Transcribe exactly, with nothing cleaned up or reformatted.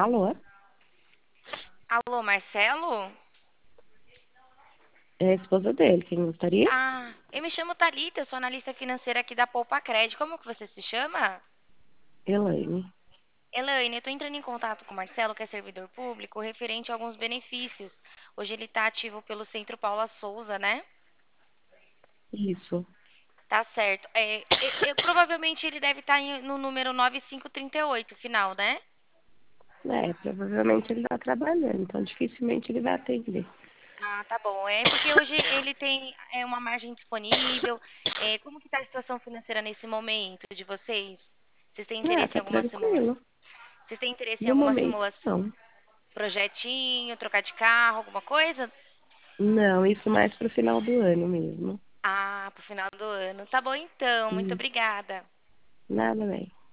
Alô? Alô, Marcelo? É a esposa dele, quem gostaria? Ah, eu me chamo Thalita, eu sou analista financeira aqui da Poupa Cred. Como que você se chama? Elaine. Elaine, eu tô entrando em contato com o Marcelo, que é servidor público, referente a alguns benefícios. Hoje ele tá ativo pelo Centro Paula Souza, né? Isso. Tá certo. É, e- e- provavelmente ele deve estar no número nove cinco três oito, final, né? É, provavelmente ele tá trabalhando, então dificilmente ele vai atender. Ah, tá bom. É porque hoje ele tem é, uma margem disponível. É, como que tá a situação financeira nesse momento de vocês? Vocês têm Ah, interesse em tá alguma simulação? tranquilo. Vocês têm interesse em No alguma momento, simulação? não. Projetinho, trocar de carro, alguma coisa? Não, isso mais pro final do ano mesmo. Ah, pro final do ano. Tá bom então, muito Isso. obrigada. Nada, bem.